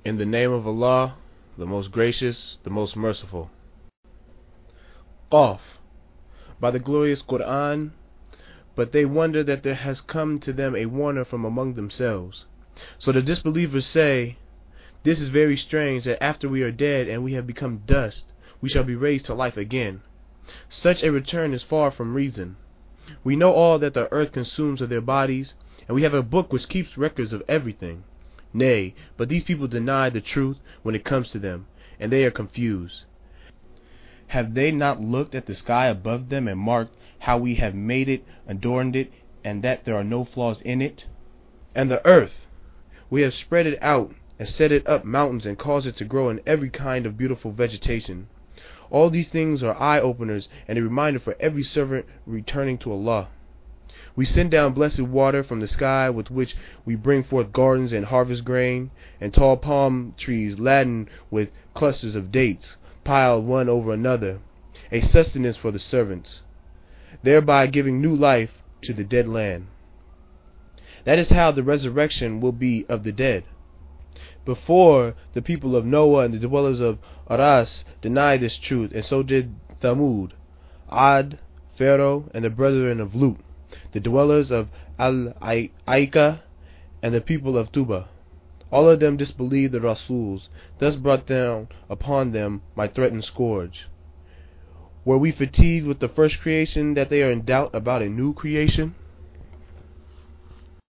In the name of Allah, the most gracious, the most merciful. Qaf. By the glorious Quran. But they wonder that there has come to them a warner from among themselves. So the disbelievers say, this is very strange, that after we are dead and we have become dust, we shall be raised to life again. Such a return is far from reason. We know all that the earth consumes of their bodies, and we have a book which keeps records of everything. Nay, but these people deny the truth when it comes to them, and they are confused. Have they not looked at the sky above them and marked how we have made it, adorned it, and that there are no flaws in it? And the earth, we have spread it out and set it up mountains and caused it to grow in every kind of beautiful vegetation. All these things are eye-openers and a reminder for every servant returning to Allah. We send down blessed water from the sky with which we bring forth gardens and harvest grain, and tall palm trees laden with clusters of dates, piled one over another, a sustenance for the servants, thereby giving new life to the dead land. That is how the resurrection will be of the dead. Before, the people of Noah and the dwellers of Aras denied this truth, and so did Thamud, Ad, Pharaoh, and the brethren of Lut, the dwellers of Al-Aika, and the people of Tuba. All of them disbelieved the Rasuls, thus brought down upon them my threatened scourge. Were we fatigued with the first creation that they are in doubt about a new creation?